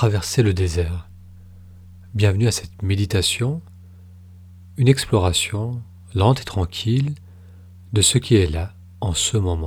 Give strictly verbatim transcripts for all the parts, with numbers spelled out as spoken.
traverser le désert. Bienvenue à cette méditation, une exploration lente et tranquille de ce qui est là en ce moment.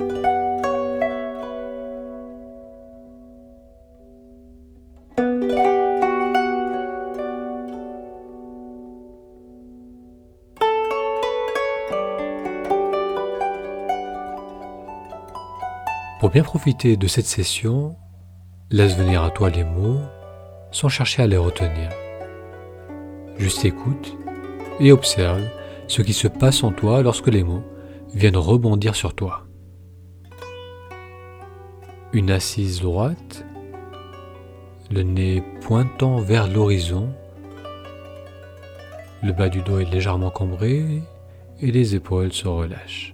Pour bien profiter de cette session, laisse venir à toi les mots sans chercher à les retenir. Juste écoute et observe ce qui se passe en toi lorsque les mots viennent rebondir sur toi. Une assise droite, le nez pointant vers l'horizon, le bas du dos est légèrement cambré et les épaules se relâchent.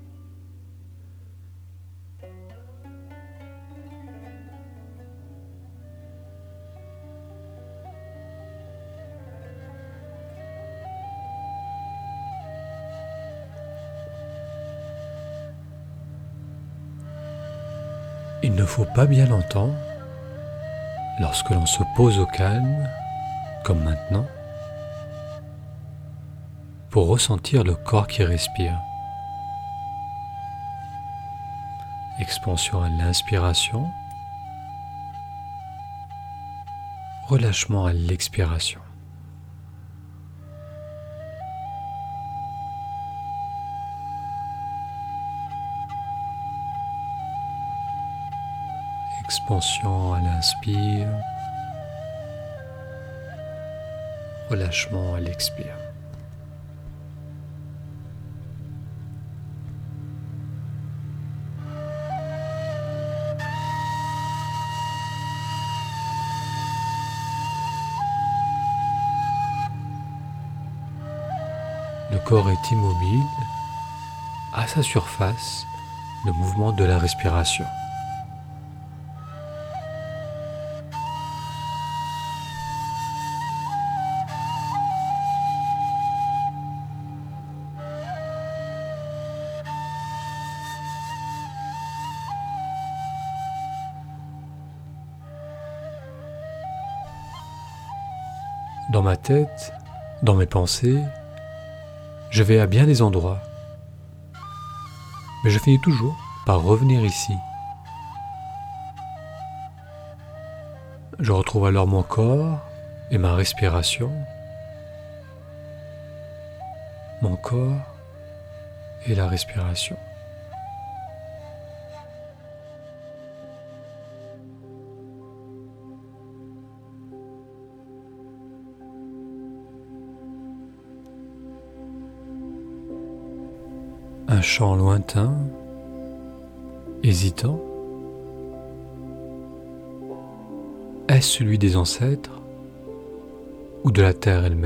Il ne faut pas bien longtemps, lorsque l'on se pose au calme, comme maintenant, pour ressentir le corps qui respire. Expansion à l'inspiration, relâchement à l'expiration. Expansion à l'inspire, relâchement à l'expire. Le corps est immobile, à sa surface, le mouvement de la respiration. Dans ma tête, dans mes pensées, je vais à bien des endroits, mais je finis toujours par revenir ici. Je retrouve alors mon corps et ma respiration, mon corps et la respiration. Un chant lointain, hésitant. Est-ce celui des ancêtres ou de la terre elle-même ?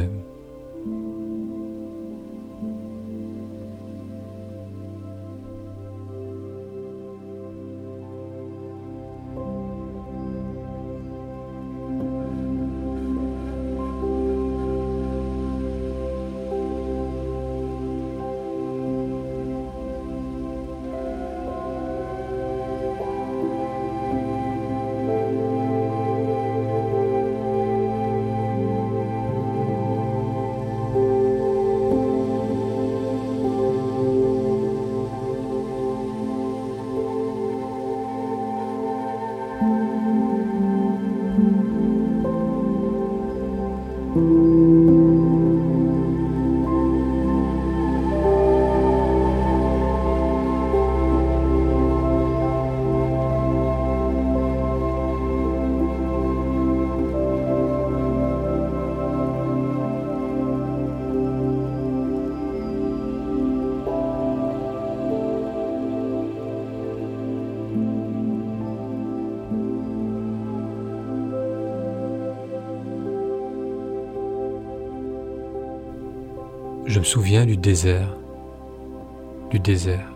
Je me souviens du désert, du désert.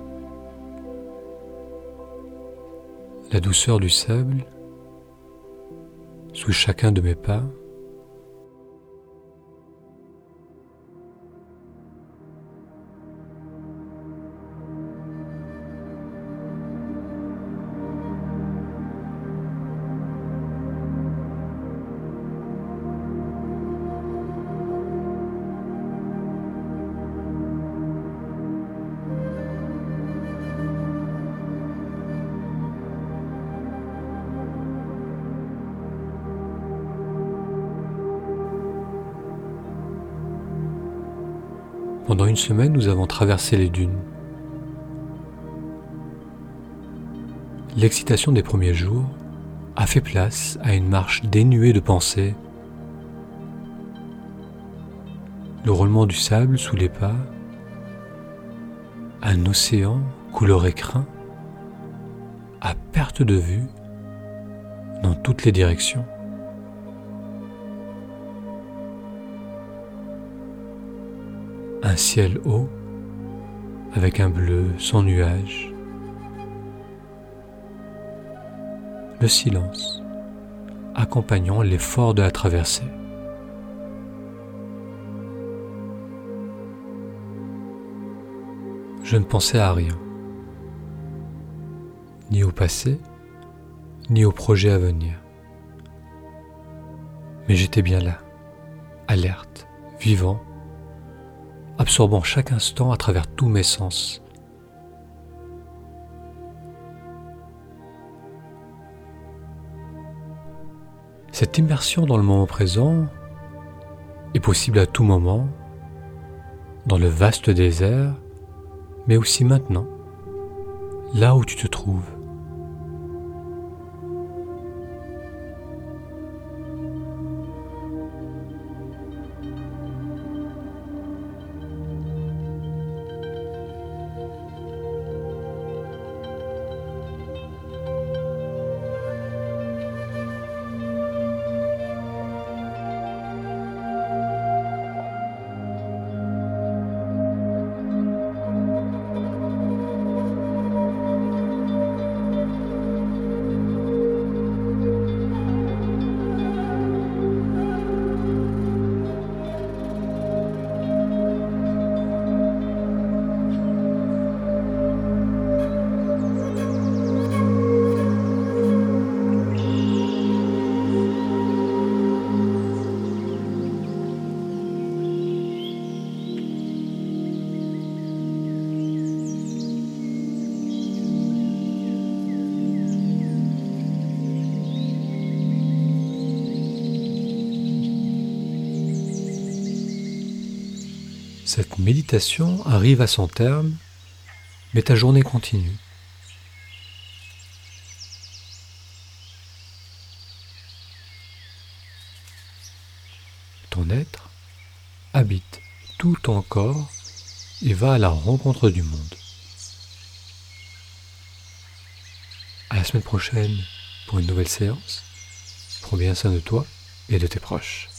La douceur du sable sous chacun de mes pas. Pendant une semaine, nous avons traversé les dunes. L'excitation des premiers jours a fait place à une marche dénuée de pensées. Le roulement du sable sous les pas, un océan couleur écrin, à perte de vue, dans toutes les directions. Un ciel haut, avec un bleu sans nuages. Le silence, accompagnant l'effort de la traversée. Je ne pensais à rien, ni au passé, ni au projet à venir. Mais j'étais bien là, alerte, vivant, absorbant chaque instant à travers tous mes sens. Cette immersion dans le moment présent est possible à tout moment, dans le vaste désert, mais aussi maintenant, là où tu te trouves. Cette méditation arrive à son terme, mais ta journée continue. Ton être habite tout ton corps et va à la rencontre du monde. À la semaine prochaine pour une nouvelle séance. Prends bien soin de toi et de tes proches.